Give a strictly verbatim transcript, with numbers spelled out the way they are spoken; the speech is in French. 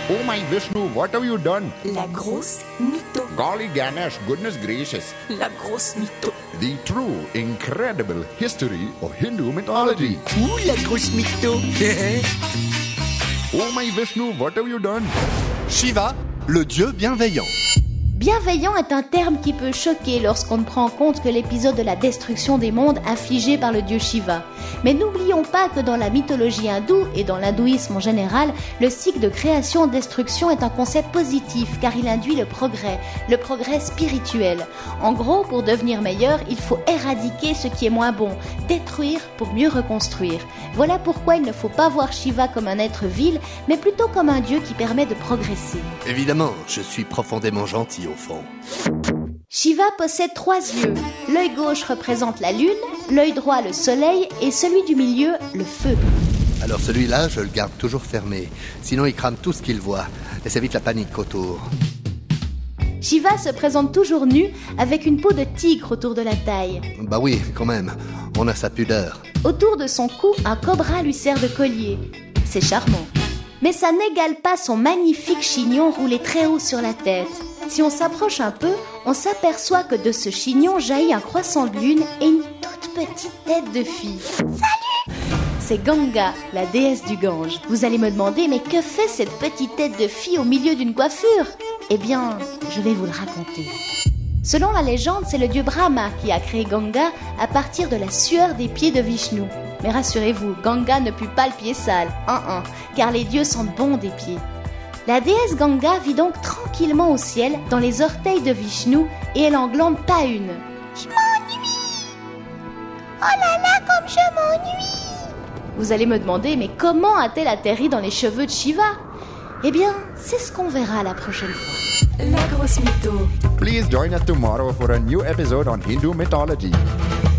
Oh my Vishnu, what have you done? La grosse mytho. Golly Ganesh, goodness gracious. La grosse mytho. The true, incredible history of Hindu mythology. Ouh, la grosse mytho. Oh my Vishnu, what have you done? Shiva, le dieu bienveillant. Bienveillant est un terme qui peut choquer lorsqu'on ne prend en compte que l'épisode de la destruction des mondes infligé par le dieu Shiva. Mais n'oublions pas que dans la mythologie hindoue et dans l'hindouisme en général, le cycle de création-destruction est un concept positif car il induit le progrès, le progrès spirituel. En gros, pour devenir meilleur, il faut éradiquer ce qui est moins bon, détruire pour mieux reconstruire. Voilà pourquoi il ne faut pas voir Shiva comme un être vil, mais plutôt comme un dieu qui permet de progresser. Évidemment, je suis profondément gentil au fond. Shiva possède trois yeux. L'œil gauche représente la lune, l'œil droit le soleil et celui du milieu le feu. Alors celui-là, je le garde toujours fermé. Sinon, il crame tout ce qu'il voit. Et ça évite la panique autour. Shiva se présente toujours nu avec une peau de tigre autour de la taille. Bah oui, quand même. On a sa pudeur. Autour de son cou, un cobra lui sert de collier. C'est charmant. Mais ça n'égale pas son magnifique chignon roulé très haut sur la tête. Si on s'approche un peu, on s'aperçoit que de ce chignon jaillit un croissant de lune et une toute petite tête de fille. Salut! C'est Ganga, la déesse du Gange. Vous allez me demander, mais que fait cette petite tête de fille au milieu d'une coiffure? Eh bien, je vais vous le raconter. Selon la légende, c'est le dieu Brahma qui a créé Ganga à partir de la sueur des pieds de Vishnu. Mais rassurez-vous, Ganga ne pue pas le pied sale, un un, car les dieux sentent bon des pieds. La déesse Ganga vit donc tranquillement au ciel, dans les orteils de Vishnu, et elle en glande pas une. Je m'ennuie! Oh là là, comme je m'ennuie! Vous allez me demander, mais comment a-t-elle atterri dans les cheveux de Shiva? Eh bien, c'est ce qu'on verra la prochaine fois. La grosse mytho. Please join us tomorrow for a new episode on Hindu mythology.